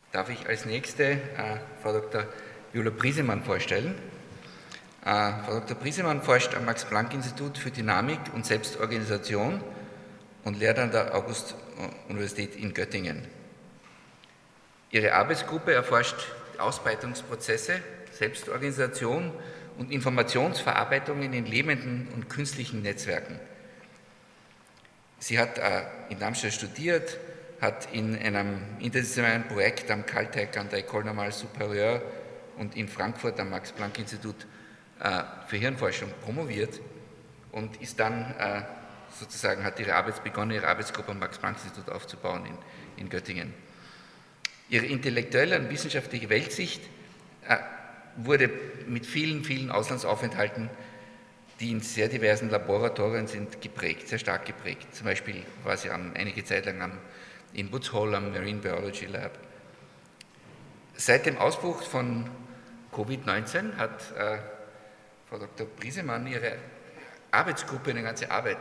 darf ich als Nächste Frau Dr. Viola Briesemann vorstellen. Frau Dr. Briesemann forscht am Max-Planck-Institut für Dynamik und Selbstorganisation und lehrt an der August-Universität in Göttingen. Ihre Arbeitsgruppe erforscht Ausbreitungsprozesse, Selbstorganisation und Informationsverarbeitung in lebenden und künstlichen Netzwerken. Sie hat in Darmstadt studiert, hat in einem interdisziplinären Projekt am Caltech an der École Normale Supérieure und in Frankfurt am Max-Planck-Institut für Hirnforschung promoviert und ist dann sozusagen, hat ihre Arbeitsgruppe am Max-Planck-Institut aufzubauen in Göttingen. Ihre intellektuelle und wissenschaftliche Weltsicht wurde mit vielen, vielen Auslandsaufenthalten, die in sehr diversen Laboratorien sind, geprägt, sehr stark geprägt. Zum Beispiel war sie einige Zeit lang in Woods Hole am Marine Biology Lab. Seit dem Ausbruch von Covid-19 hat Frau Dr. Briesemann ihre Arbeitsgruppe, eine ganze Arbeit,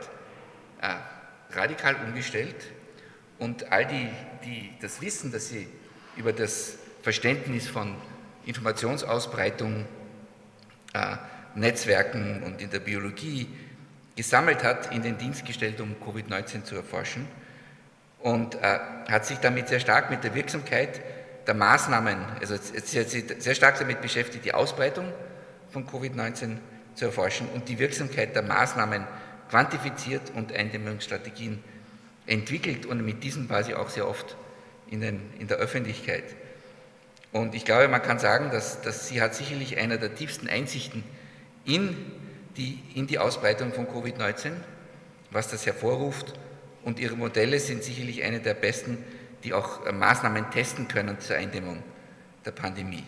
radikal umgestellt und all das Wissen, das sie über das Verständnis von Informationsausbreitung, Netzwerken und in der Biologie gesammelt hat, in den Dienst gestellt, um Covid-19 zu erforschen und hat sich damit sehr stark mit der Wirksamkeit der Maßnahmen, also sie hat sich sehr stark damit beschäftigt, die Ausbreitung von Covid-19 zu erforschen und die Wirksamkeit der Maßnahmen quantifiziert und Eindämmungsstrategien entwickelt und mit diesen war sie auch sehr oft in der Öffentlichkeit. Und ich glaube, man kann sagen, dass sie hat sicherlich eine der tiefsten Einsichten in die Ausbreitung von Covid-19, was das hervorruft, und ihre Modelle sind sicherlich eine der besten, die auch Maßnahmen testen können zur Eindämmung der Pandemie.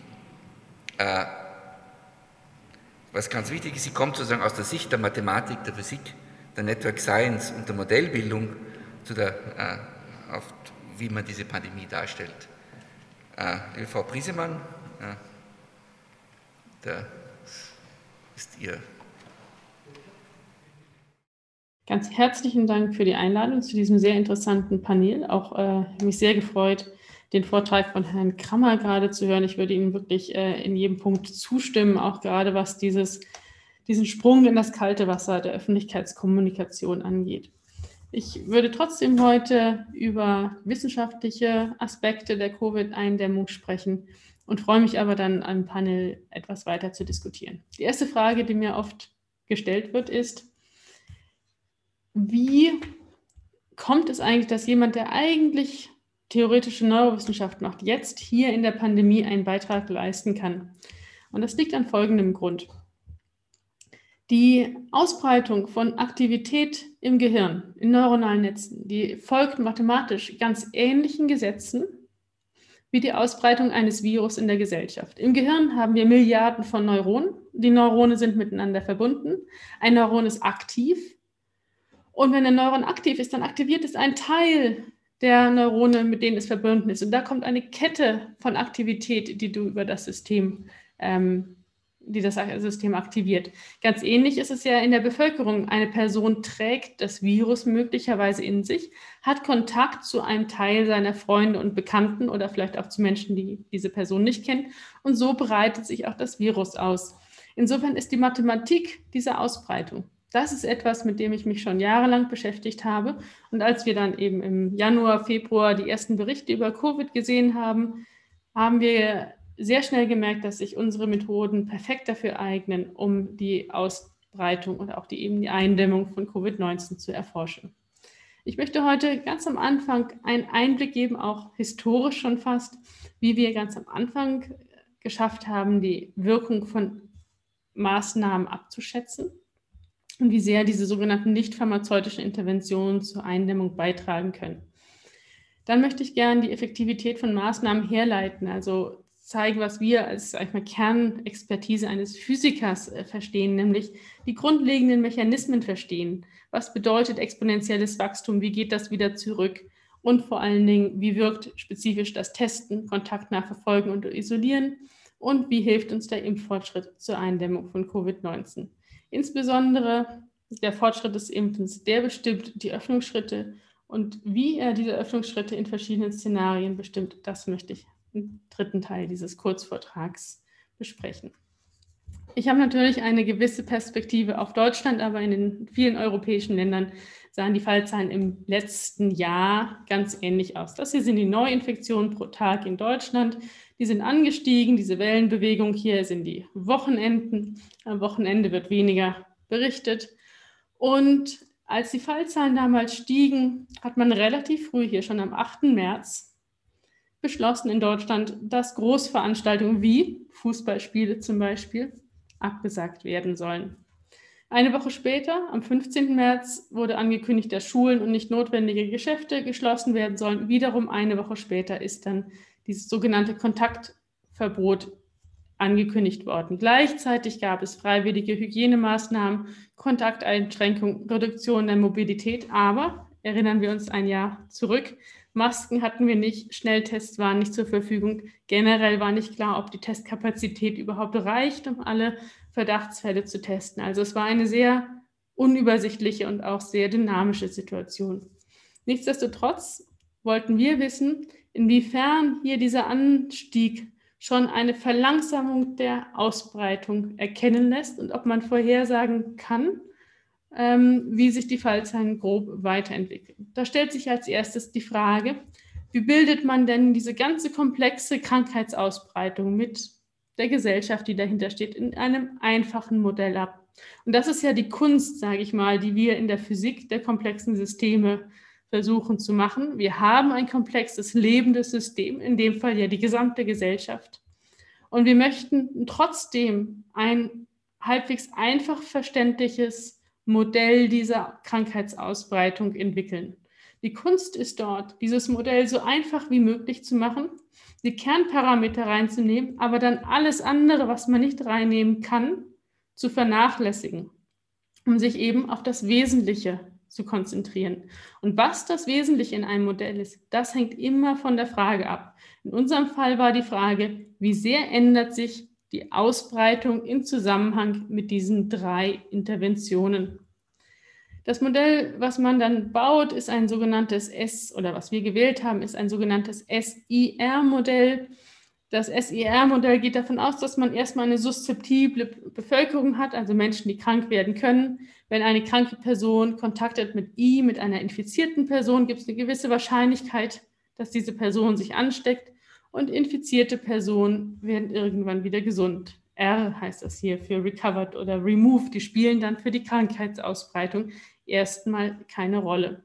Was ganz wichtig ist, sie kommt sozusagen aus der Sicht der Mathematik, der Physik, der Network Science und der Modellbildung wie man diese Pandemie darstellt. Liebe Frau Briesemann, da ist Ihr. Ganz herzlichen Dank für die Einladung zu diesem sehr interessanten Panel. Auch mich sehr gefreut, den Vortrag von Herrn Krammer gerade zu hören. Ich würde Ihnen wirklich in jedem Punkt zustimmen, auch gerade was diesen Sprung in das kalte Wasser der Öffentlichkeitskommunikation angeht. Ich würde trotzdem heute über wissenschaftliche Aspekte der Covid-Eindämmung sprechen und freue mich aber dann am Panel etwas weiter zu diskutieren. Die erste Frage, die mir oft gestellt wird, ist, wie kommt es eigentlich, dass jemand, der eigentlich theoretische Neurowissenschaft macht, jetzt hier in der Pandemie einen Beitrag leisten kann? Und das liegt an folgendem Grund. Die Ausbreitung von Aktivität im Gehirn, in neuronalen Netzen, die folgt mathematisch ganz ähnlichen Gesetzen wie die Ausbreitung eines Virus in der Gesellschaft. Im Gehirn haben wir Milliarden von Neuronen. Die Neurone sind miteinander verbunden. Ein Neuron ist aktiv. Und wenn ein Neuron aktiv ist, dann aktiviert es einen Teil der Neurone, mit denen es verbunden ist. Und da kommt eine Kette von Aktivität, die das System aktiviert. Ganz ähnlich ist es ja in der Bevölkerung. Eine Person trägt das Virus möglicherweise in sich, hat Kontakt zu einem Teil seiner Freunde und Bekannten oder vielleicht auch zu Menschen, die diese Person nicht kennen. Und so breitet sich auch das Virus aus. Insofern ist die Mathematik dieser Ausbreitung, das ist etwas, mit dem ich mich schon jahrelang beschäftigt habe. Und als wir dann eben im Januar, Februar die ersten Berichte über Covid gesehen haben, haben wir sehr schnell gemerkt, dass sich unsere Methoden perfekt dafür eignen, um die Ausbreitung und auch die Eindämmung von Covid-19 zu erforschen. Ich möchte heute ganz am Anfang einen Einblick geben, auch historisch schon fast, wie wir ganz am Anfang geschafft haben, die Wirkung von Maßnahmen abzuschätzen und wie sehr diese sogenannten nicht pharmazeutischen Interventionen zur Eindämmung beitragen können. Dann möchte ich gerne die Effektivität von Maßnahmen herleiten, also zeigen, was wir als Kernexpertise eines Physikers verstehen, nämlich die grundlegenden Mechanismen verstehen. Was bedeutet exponentielles Wachstum? Wie geht das wieder zurück? Und vor allen Dingen, wie wirkt spezifisch das Testen, kontaktnah verfolgen und isolieren? Und wie hilft uns der Impffortschritt zur Eindämmung von Covid-19? Insbesondere der Fortschritt des Impfens, der bestimmt die Öffnungsschritte und wie er diese Öffnungsschritte in verschiedenen Szenarien bestimmt, das möchte ich im dritten Teil dieses Kurzvortrags besprechen. Ich habe natürlich eine gewisse Perspektive auf Deutschland, aber in den vielen europäischen Ländern sahen die Fallzahlen im letzten Jahr ganz ähnlich aus. Das hier sind die Neuinfektionen pro Tag in Deutschland. Die sind angestiegen, diese Wellenbewegung hier sind die Wochenenden. Am Wochenende wird weniger berichtet. Und als die Fallzahlen damals stiegen, hat man relativ früh, hier schon am 8. März, beschlossen in Deutschland, dass Großveranstaltungen wie Fußballspiele zum Beispiel abgesagt werden sollen. Eine Woche später, am 15. März, wurde angekündigt, dass Schulen und nicht notwendige Geschäfte geschlossen werden sollen. Wiederum eine Woche später ist dann dieses sogenannte Kontaktverbot angekündigt worden. Gleichzeitig gab es freiwillige Hygienemaßnahmen, Kontakteinschränkungen, Reduktion der Mobilität. Aber, erinnern wir uns ein Jahr zurück, Masken hatten wir nicht, Schnelltests waren nicht zur Verfügung. Generell war nicht klar, ob die Testkapazität überhaupt reicht, um alle Verdachtsfälle zu testen. Also es war eine sehr unübersichtliche und auch sehr dynamische Situation. Nichtsdestotrotz wollten wir wissen, inwiefern hier dieser Anstieg schon eine Verlangsamung der Ausbreitung erkennen lässt und ob man vorhersagen kann, wie sich die Fallzahlen grob weiterentwickeln. Da stellt sich als erstes die Frage, wie bildet man denn diese ganze komplexe Krankheitsausbreitung mit der Gesellschaft, die dahinter steht, in einem einfachen Modell ab? Und das ist ja die Kunst, sage ich mal, die wir in der Physik der komplexen Systeme versuchen zu machen. Wir haben ein komplexes, lebendes System, in dem Fall ja die gesamte Gesellschaft. Und wir möchten trotzdem ein halbwegs einfach verständliches Modell dieser Krankheitsausbreitung entwickeln. Die Kunst ist dort, dieses Modell so einfach wie möglich zu machen, die Kernparameter reinzunehmen, aber dann alles andere, was man nicht reinnehmen kann, zu vernachlässigen, um sich eben auf das Wesentliche zu konzentrieren. Und was das Wesentliche in einem Modell ist, das hängt immer von der Frage ab. In unserem Fall war die Frage, wie sehr ändert sich die Ausbreitung im Zusammenhang mit diesen 3 Interventionen. Das Modell, was man dann baut, ist ein sogenanntes was wir gewählt haben, ist ein sogenanntes SIR-Modell. Das SIR-Modell geht davon aus, dass man erstmal eine suszeptible Bevölkerung hat, also Menschen, die krank werden können. Wenn eine kranke Person Kontakt hat mit einer infizierten Person, gibt es eine gewisse Wahrscheinlichkeit, dass diese Person sich ansteckt. Und infizierte Personen werden irgendwann wieder gesund. R heißt das hier für recovered oder removed. Die spielen dann für die Krankheitsausbreitung erstmal keine Rolle.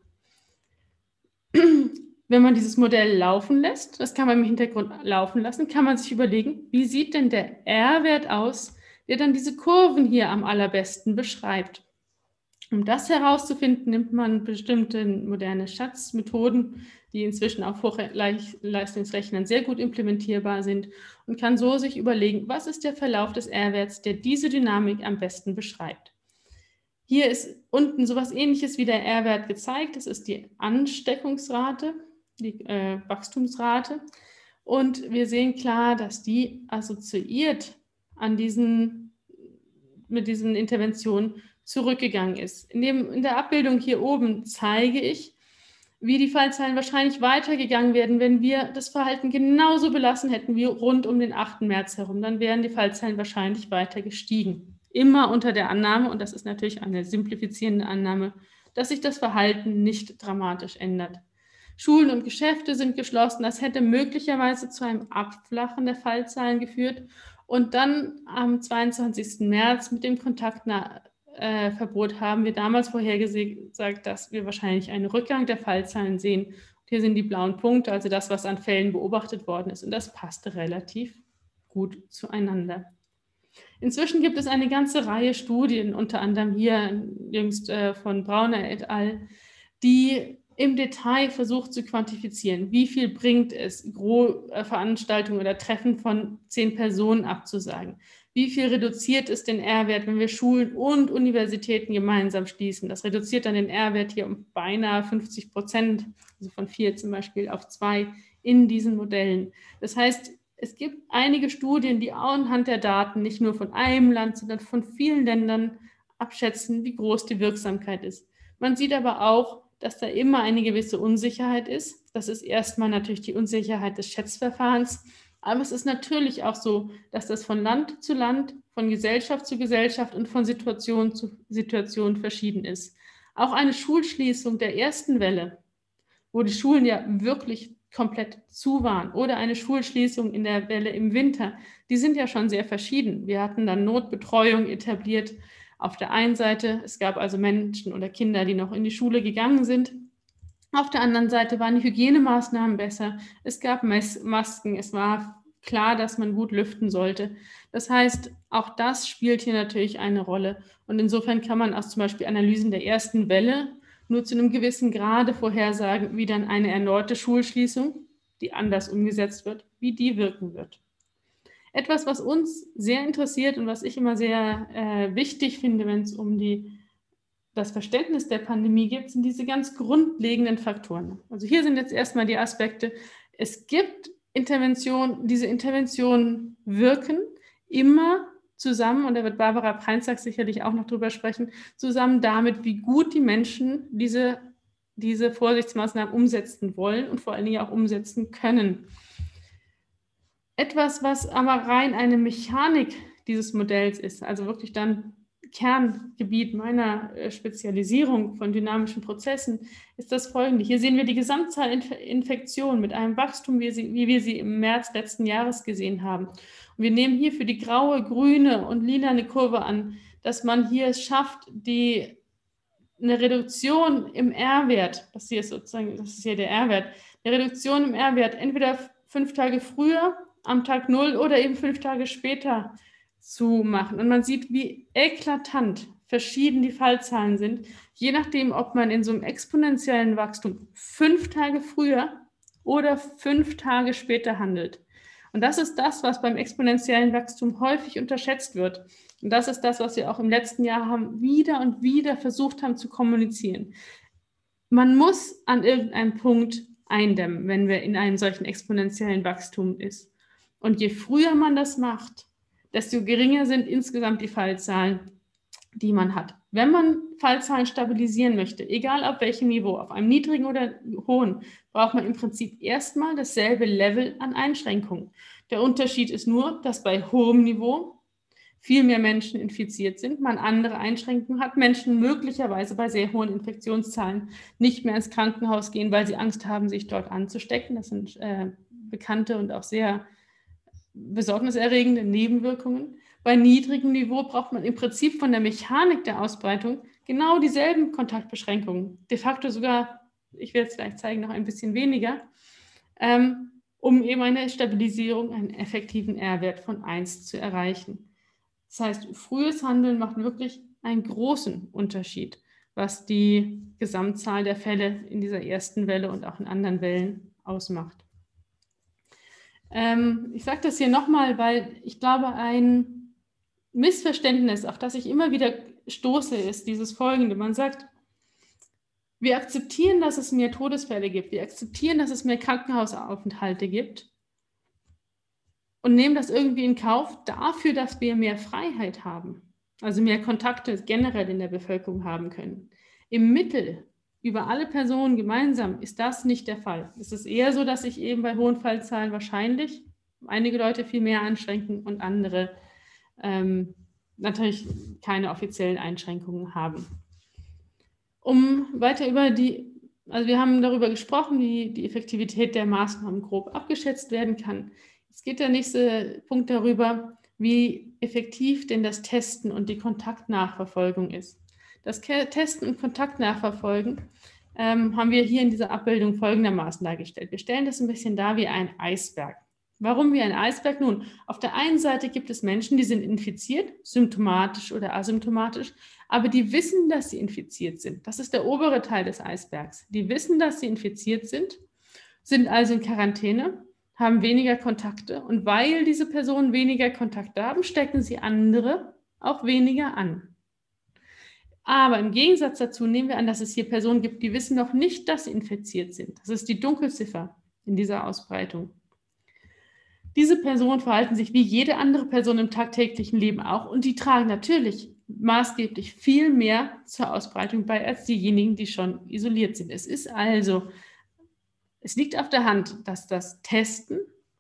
Wenn man dieses Modell laufen lässt, das kann man im Hintergrund laufen lassen, kann man sich überlegen, wie sieht denn der R-Wert aus, der dann diese Kurven hier am allerbesten beschreibt. Um das herauszufinden, nimmt man bestimmte moderne Schatzmethoden, die inzwischen auf Hochleistungsrechnern sehr gut implementierbar sind und kann so sich überlegen, was ist der Verlauf des R-Werts, der diese Dynamik am besten beschreibt. Hier ist unten sowas Ähnliches wie der R-Wert gezeigt. Das ist die Ansteckungsrate, die Wachstumsrate. Und wir sehen klar, dass die assoziiert mit diesen Interventionen zurückgegangen ist. In der Abbildung hier oben zeige ich, wie die Fallzahlen wahrscheinlich weitergegangen wären, wenn wir das Verhalten genauso belassen hätten wie rund um den 8. März herum. Dann wären die Fallzahlen wahrscheinlich weiter gestiegen. Immer unter der Annahme, und das ist natürlich eine simplifizierende Annahme, dass sich das Verhalten nicht dramatisch ändert. Schulen und Geschäfte sind geschlossen. Das hätte möglicherweise zu einem Abflachen der Fallzahlen geführt. Und dann am 22. März mit dem Kontaktverbot haben wir damals vorhergesagt, dass wir wahrscheinlich einen Rückgang der Fallzahlen sehen. Und hier sind die blauen Punkte, also das, was an Fällen beobachtet worden ist. Und das passte relativ gut zueinander. Inzwischen gibt es eine ganze Reihe Studien, unter anderem hier jüngst von Brauner et al., die im Detail versucht zu quantifizieren, wie viel bringt es, Veranstaltungen oder Treffen von 10 Personen abzusagen. Wie viel reduziert es den R-Wert, wenn wir Schulen und Universitäten gemeinsam schließen? Das reduziert dann den R-Wert hier um beinahe 50%, also von 4 zum Beispiel auf 2 in diesen Modellen. Das heißt, es gibt einige Studien, die auch anhand der Daten nicht nur von einem Land, sondern von vielen Ländern abschätzen, wie groß die Wirksamkeit ist. Man sieht aber auch, dass da immer eine gewisse Unsicherheit ist. Das ist erstmal natürlich die Unsicherheit des Schätzverfahrens. Aber es ist natürlich auch so, dass das von Land zu Land, von Gesellschaft zu Gesellschaft und von Situation zu Situation verschieden ist. Auch eine Schulschließung der ersten Welle, wo die Schulen ja wirklich komplett zu waren, oder eine Schulschließung in der Welle im Winter, die sind ja schon sehr verschieden. Wir hatten dann Notbetreuung etabliert auf der einen Seite. Es gab also Menschen oder Kinder, die noch in die Schule gegangen sind. Auf der anderen Seite waren die Hygienemaßnahmen besser. Es gab Masken. Es war klar, dass man gut lüften sollte. Das heißt, auch das spielt hier natürlich eine Rolle. Und insofern kann man aus zum Beispiel Analysen der ersten Welle nur zu einem gewissen Grade vorhersagen, wie dann eine erneute Schulschließung, die anders umgesetzt wird, wie die wirken wird. Etwas, was uns sehr interessiert und was ich immer sehr wichtig finde, wenn es um das Verständnis der Pandemie geht, sind diese ganz grundlegenden Faktoren. Also hier sind jetzt erstmal die Aspekte, es gibt Interventionen, diese Interventionen wirken immer zusammen, und da wird Barbara Preinzak sicherlich auch noch drüber sprechen, zusammen damit, wie gut die Menschen diese Vorsichtsmaßnahmen umsetzen wollen und vor allen Dingen auch umsetzen können. Etwas, was aber rein eine Mechanik dieses Modells ist, also wirklich dann Kerngebiet meiner Spezialisierung von dynamischen Prozessen, ist das folgende. Hier sehen wir die Gesamtzahl Infektionen mit einem Wachstum, wie wir sie im März letzten Jahres gesehen haben. Und wir nehmen hier für die graue, grüne und lilane Kurve an, dass man hier es schafft, eine Reduktion im R-Wert, das ist hier der R-Wert, eine Reduktion im R-Wert entweder 5 Tage früher am Tag 0 oder eben 5 Tage später zu machen. Und man sieht, wie eklatant verschieden die Fallzahlen sind, je nachdem, ob man in so einem exponentiellen Wachstum 5 Tage früher oder 5 Tage später handelt. Und das ist das, was beim exponentiellen Wachstum häufig unterschätzt wird. Und das ist das, was wir auch im letzten Jahr wieder und wieder versucht haben zu kommunizieren. Man muss an irgendeinem Punkt eindämmen, wenn wir in einem solchen exponentiellen Wachstum ist. Und je früher man das macht, desto geringer sind insgesamt die Fallzahlen, die man hat. Wenn man Fallzahlen stabilisieren möchte, egal auf welchem Niveau, auf einem niedrigen oder hohen, braucht man im Prinzip erstmal dasselbe Level an Einschränkungen. Der Unterschied ist nur, dass bei hohem Niveau viel mehr Menschen infiziert sind, man andere Einschränkungen hat, Menschen möglicherweise bei sehr hohen Infektionszahlen nicht mehr ins Krankenhaus gehen, weil sie Angst haben, sich dort anzustecken. Das sind bekannte und auch sehr besorgniserregende Nebenwirkungen. Bei niedrigem Niveau braucht man im Prinzip von der Mechanik der Ausbreitung genau dieselben Kontaktbeschränkungen. De facto sogar, ich werde es gleich zeigen, noch ein bisschen weniger, um eben eine Stabilisierung, einen effektiven R-Wert von 1 zu erreichen. Das heißt, frühes Handeln macht wirklich einen großen Unterschied, was die Gesamtzahl der Fälle in dieser ersten Welle und auch in anderen Wellen ausmacht. Ich sage das hier nochmal, weil ich glaube, ein Missverständnis, auf das ich immer wieder stoße, ist dieses folgende. Man sagt, wir akzeptieren, dass es mehr Todesfälle gibt, wir akzeptieren, dass es mehr Krankenhausaufenthalte gibt und nehmen das irgendwie in Kauf dafür, dass wir mehr Freiheit haben, also mehr Kontakte generell in der Bevölkerung haben können. Im Mittel über alle Personen gemeinsam ist das nicht der Fall. Es ist eher so, dass sich eben bei hohen Fallzahlen wahrscheinlich einige Leute viel mehr einschränken und andere natürlich keine offiziellen Einschränkungen haben. Um weiter also wir haben darüber gesprochen, wie die Effektivität der Maßnahmen grob abgeschätzt werden kann. Jetzt geht der nächste Punkt darüber, wie effektiv denn das Testen und die Kontaktnachverfolgung ist. Das Testen und Kontaktnachverfolgen haben wir hier in dieser Abbildung folgendermaßen dargestellt. Wir stellen das ein bisschen dar wie ein Eisberg. Warum wie ein Eisberg? Nun, auf der einen Seite gibt es Menschen, die sind infiziert, symptomatisch oder asymptomatisch, aber die wissen, dass sie infiziert sind. Das ist der obere Teil des Eisbergs. Die wissen, dass sie infiziert sind also in Quarantäne, haben weniger Kontakte, und weil diese Personen weniger Kontakte haben, stecken sie andere auch weniger an. Aber im Gegensatz dazu nehmen wir an, dass es hier Personen gibt, die wissen noch nicht, dass sie infiziert sind. Das ist die Dunkelziffer in dieser Ausbreitung. Diese Personen verhalten sich wie jede andere Person im tagtäglichen Leben auch, und die tragen natürlich maßgeblich viel mehr zur Ausbreitung bei als diejenigen, die schon isoliert sind. Es liegt auf der Hand, dass das Testen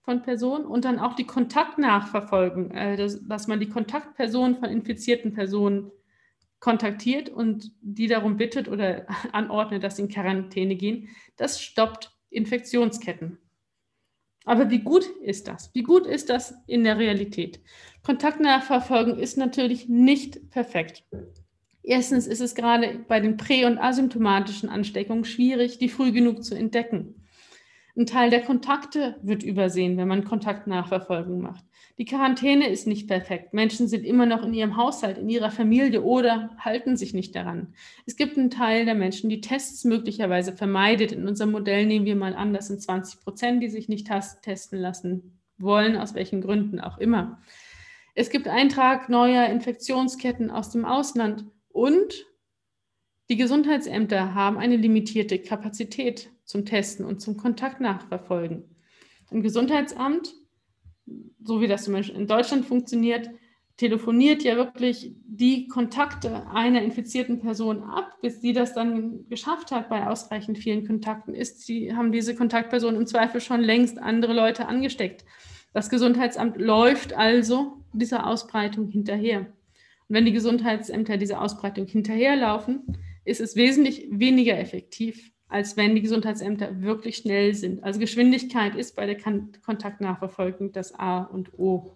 von Personen und dann auch die Kontaktnachverfolgung, dass man die Kontaktpersonen von infizierten Personen kontaktiert und die darum bittet oder anordnet, dass sie in Quarantäne gehen. Das stoppt Infektionsketten. Aber wie gut ist das? Wie gut ist das in der Realität? Kontaktnachverfolgung ist natürlich nicht perfekt. Erstens ist es gerade bei den prä- und asymptomatischen Ansteckungen schwierig, die früh genug zu entdecken. Ein Teil der Kontakte wird übersehen, wenn man Kontaktnachverfolgung macht. Die Quarantäne ist nicht perfekt. Menschen sind immer noch in ihrem Haushalt, in ihrer Familie oder halten sich nicht daran. Es gibt einen Teil der Menschen, die Tests möglicherweise vermeidet. In unserem Modell nehmen wir mal an, das sind 20%, die sich nicht testen lassen wollen, aus welchen Gründen auch immer. Es gibt Eintrag neuer Infektionsketten aus dem Ausland und die Gesundheitsämter haben eine limitierte Kapazität zum Testen und zum Kontaktnachverfolgen. Ein Gesundheitsamt, so wie das zum Beispiel in Deutschland funktioniert, telefoniert ja wirklich die Kontakte einer infizierten Person ab, bis sie das dann geschafft hat bei ausreichend vielen Kontakten haben diese Kontaktperson im Zweifel schon längst andere Leute angesteckt. Das Gesundheitsamt läuft also dieser Ausbreitung hinterher. Und wenn die Gesundheitsämter dieser Ausbreitung hinterherlaufen, ist es wesentlich weniger effektiv, als wenn die Gesundheitsämter wirklich schnell sind. Also Geschwindigkeit ist bei der Kontaktnachverfolgung das A und O.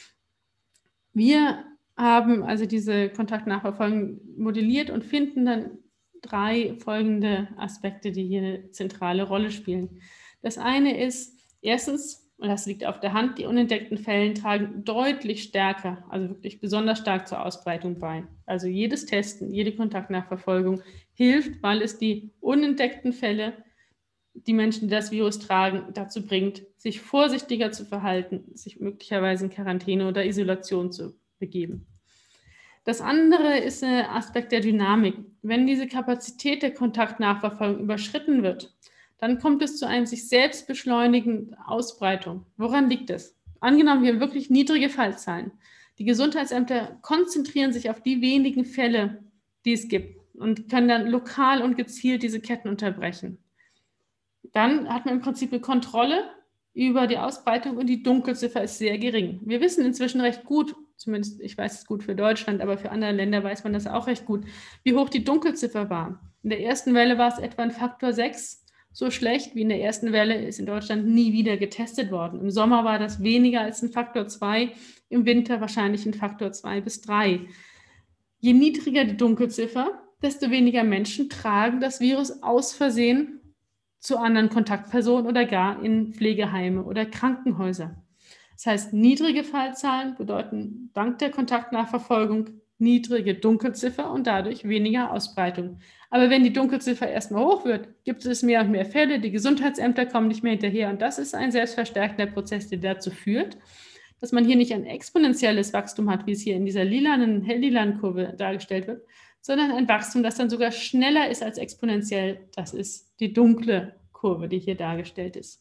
Wir haben also diese Kontaktnachverfolgung modelliert und finden dann 3 folgende Aspekte, die hier eine zentrale Rolle spielen. Das eine ist, erstens, und das liegt auf der Hand, die unentdeckten Fälle tragen deutlich stärker, also wirklich besonders stark zur Ausbreitung bei. Also jedes Testen, jede Kontaktnachverfolgung hilft, weil es die unentdeckten Fälle, die Menschen, die das Virus tragen, dazu bringt, sich vorsichtiger zu verhalten, sich möglicherweise in Quarantäne oder Isolation zu begeben. Das andere ist ein Aspekt der Dynamik. Wenn diese Kapazität der Kontaktnachverfolgung überschritten wird, dann kommt es zu einer sich selbst beschleunigenden Ausbreitung. Woran liegt es? Angenommen, wir haben wirklich niedrige Fallzahlen. Die Gesundheitsämter konzentrieren sich auf die wenigen Fälle, die es gibt und können dann lokal und gezielt diese Ketten unterbrechen. Dann hat man im Prinzip eine Kontrolle über die Ausbreitung und die Dunkelziffer ist sehr gering. Wir wissen inzwischen recht gut, zumindest ich weiß es gut für Deutschland, aber für andere Länder weiß man das auch recht gut, wie hoch die Dunkelziffer war. In der ersten Welle war es etwa ein Faktor 6. So schlecht wie in der ersten Welle ist in Deutschland nie wieder getestet worden. Im Sommer war das weniger als ein Faktor 2, im Winter wahrscheinlich ein Faktor 2 bis 3. Je niedriger die Dunkelziffer, desto weniger Menschen tragen das Virus aus Versehen zu anderen Kontaktpersonen oder gar in Pflegeheime oder Krankenhäuser. Das heißt, niedrige Fallzahlen bedeuten dank der Kontaktnachverfolgung niedrige Dunkelziffer und dadurch weniger Ausbreitung. Aber wenn die Dunkelziffer erstmal hoch wird, gibt es mehr und mehr Fälle, die Gesundheitsämter kommen nicht mehr hinterher und das ist ein selbstverstärkender Prozess, der dazu führt, dass man hier nicht ein exponentielles Wachstum hat, wie es hier in dieser helllilanen Kurve dargestellt wird, sondern ein Wachstum, das dann sogar schneller ist als exponentiell. Das ist die dunkle Kurve, die hier dargestellt ist.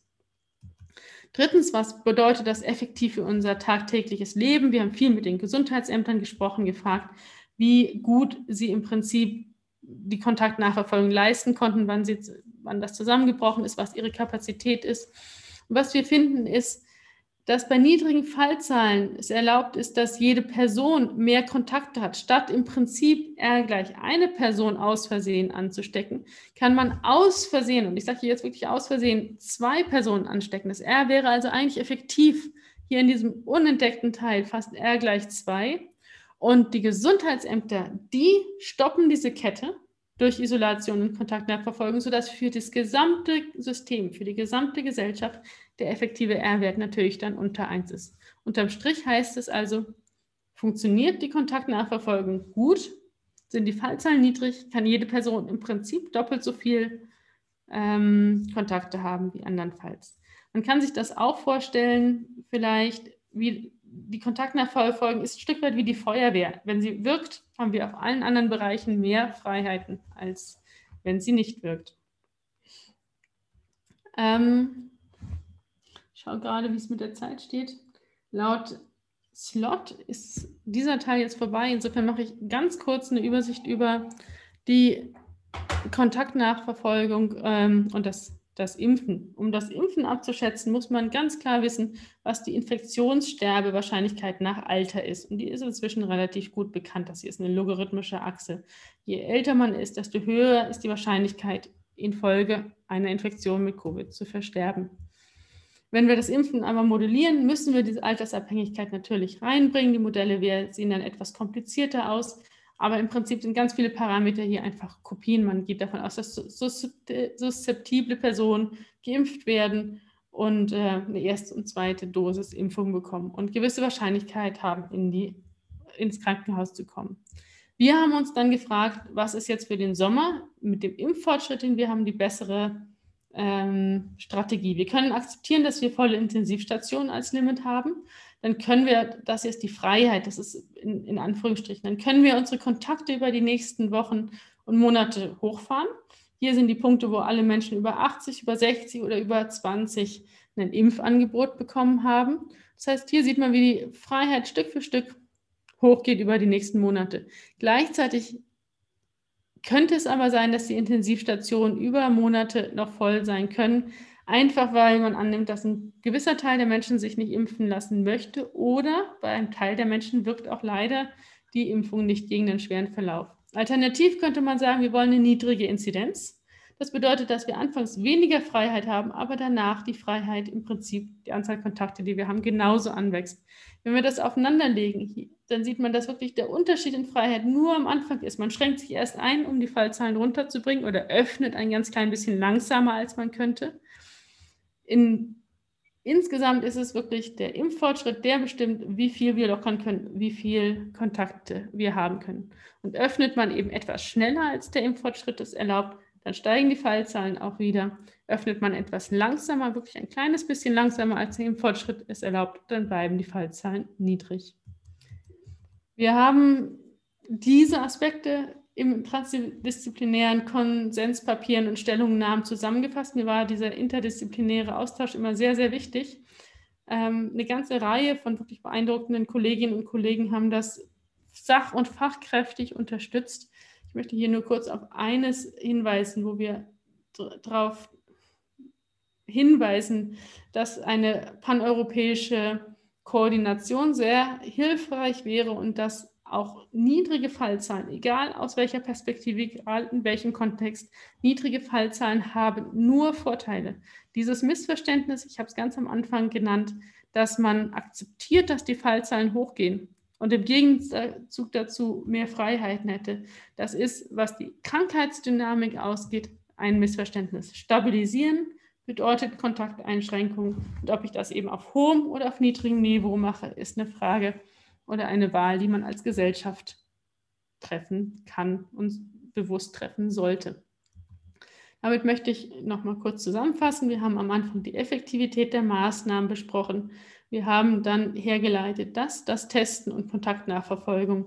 Drittens, was bedeutet das effektiv für unser tagtägliches Leben? Wir haben viel mit den Gesundheitsämtern gesprochen, gefragt, wie gut sie im Prinzip die Kontaktnachverfolgung leisten konnten, wann das zusammengebrochen ist, was ihre Kapazität ist. Und was wir finden ist, dass bei niedrigen Fallzahlen es erlaubt ist, dass jede Person mehr Kontakte hat. Statt im Prinzip gleich eine Person aus Versehen anzustecken, kann man aus Versehen, und ich sage hier jetzt wirklich aus Versehen, 2 Personen anstecken. Das R wäre also eigentlich effektiv hier in diesem unentdeckten Teil fast R gleich 2. Und die Gesundheitsämter, die stoppen diese Kette durch Isolation und Kontaktnachverfolgung, sodass für das gesamte System, für die gesamte Gesellschaft der effektive R-Wert natürlich dann unter 1 ist. Unterm Strich heißt es also, funktioniert die Kontaktnachverfolgung gut, sind die Fallzahlen niedrig, kann jede Person im Prinzip doppelt so viel Kontakte haben wie andernfalls. Man kann sich das auch vorstellen, vielleicht wie die Kontaktnachverfolgung ist ein Stück weit wie die Feuerwehr. Wenn sie wirkt, haben wir auf allen anderen Bereichen mehr Freiheiten, als wenn sie nicht wirkt. Ich schaue gerade, wie es mit der Zeit steht. Laut Slot ist dieser Teil jetzt vorbei. Insofern mache ich ganz kurz eine Übersicht über die Kontaktnachverfolgung und das das Impfen. Um das Impfen abzuschätzen, muss man ganz klar wissen, was die Infektionssterbewahrscheinlichkeit nach Alter ist. Und die ist inzwischen relativ gut bekannt. Das hier ist eine logarithmische Achse. Je älter man ist, desto höher ist die Wahrscheinlichkeit, infolge einer Infektion mit Covid zu versterben. Wenn wir das Impfen aber modellieren, müssen wir diese Altersabhängigkeit natürlich reinbringen. Die Modelle sehen dann etwas komplizierter aus. Aber im Prinzip sind ganz viele Parameter hier einfach Kopien. Man geht davon aus, dass suszeptible Personen geimpft werden und eine erste und zweite Dosis Impfung bekommen und gewisse Wahrscheinlichkeit haben, ins Krankenhaus zu kommen. Wir haben uns dann gefragt, was ist jetzt für den Sommer mit dem Impffortschritt, den wir haben, die bessere Strategie. Wir können akzeptieren, dass wir volle Intensivstationen als Limit haben. Dann können wir, das ist die Freiheit, das ist in Anführungsstrichen, dann können wir unsere Kontakte über die nächsten Wochen und Monate hochfahren. Hier sind die Punkte, wo alle Menschen über 80, über 60 oder über 20 ein Impfangebot bekommen haben. Das heißt, hier sieht man, wie die Freiheit Stück für Stück hochgeht über die nächsten Monate. Gleichzeitig könnte es aber sein, dass die Intensivstationen über Monate noch voll sein können, einfach weil man annimmt, dass ein gewisser Teil der Menschen sich nicht impfen lassen möchte oder bei einem Teil der Menschen wirkt auch leider die Impfung nicht gegen den schweren Verlauf. Alternativ könnte man sagen, wir wollen eine niedrige Inzidenz. Das bedeutet, dass wir anfangs weniger Freiheit haben, aber danach die Freiheit im Prinzip, die Anzahl Kontakte, die wir haben, genauso anwächst. Wenn wir das aufeinanderlegen, dann sieht man, dass wirklich der Unterschied in Freiheit nur am Anfang ist. Man schränkt sich erst ein, um die Fallzahlen runterzubringen oder öffnet ein ganz klein bisschen langsamer, als man könnte. Insgesamt ist es wirklich der Impffortschritt, der bestimmt, wie viel wir lockern können, wie viel Kontakte wir haben können. Und öffnet man eben etwas schneller, als der Impffortschritt es erlaubt, dann steigen die Fallzahlen auch wieder. Öffnet man etwas langsamer, wirklich ein kleines bisschen langsamer, als der Impffortschritt es erlaubt, dann bleiben die Fallzahlen niedrig. Wir haben diese Aspekte im transdisziplinären Konsenspapieren und Stellungnahmen zusammengefasst. Mir war dieser interdisziplinäre Austausch immer sehr, sehr wichtig. Eine ganze Reihe von wirklich beeindruckenden Kolleginnen und Kollegen haben das sach- und fachkräftig unterstützt. Ich möchte hier nur kurz auf eines hinweisen, wo wir darauf hinweisen, dass eine paneuropäische Koordination sehr hilfreich wäre und dass auch niedrige Fallzahlen, egal aus welcher Perspektive, egal in welchem Kontext, niedrige Fallzahlen haben nur Vorteile. Dieses Missverständnis, ich habe es ganz am Anfang genannt, dass man akzeptiert, dass die Fallzahlen hochgehen und im Gegenzug dazu mehr Freiheiten hätte. Das ist, was die Krankheitsdynamik ausgeht, ein Missverständnis. Stabilisieren bedeutet Kontakteinschränkung. Und ob ich das eben auf hohem oder auf niedrigem Niveau mache, ist eine Frage oder eine Wahl, die man als Gesellschaft treffen kann und bewusst treffen sollte. Damit möchte ich noch mal kurz zusammenfassen. Wir haben am Anfang die Effektivität der Maßnahmen besprochen. Wir haben dann hergeleitet, dass das Testen und Kontaktnachverfolgung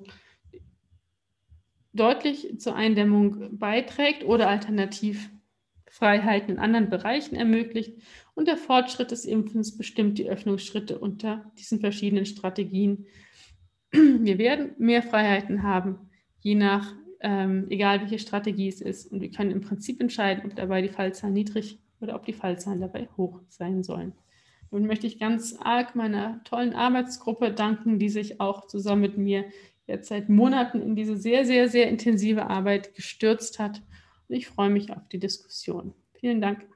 deutlich zur Eindämmung beiträgt oder alternativ Freiheiten in anderen Bereichen ermöglicht. Und der Fortschritt des Impfens bestimmt die Öffnungsschritte unter diesen verschiedenen Strategien. Wir werden mehr Freiheiten haben, je nach, egal welche Strategie es ist. Und wir können im Prinzip entscheiden, ob dabei die Fallzahlen niedrig oder ob die Fallzahlen dabei hoch sein sollen. Nun möchte ich ganz arg meiner tollen Arbeitsgruppe danken, die sich auch zusammen mit mir jetzt seit Monaten in diese sehr, sehr, sehr intensive Arbeit gestürzt hat. Und ich freue mich auf die Diskussion. Vielen Dank.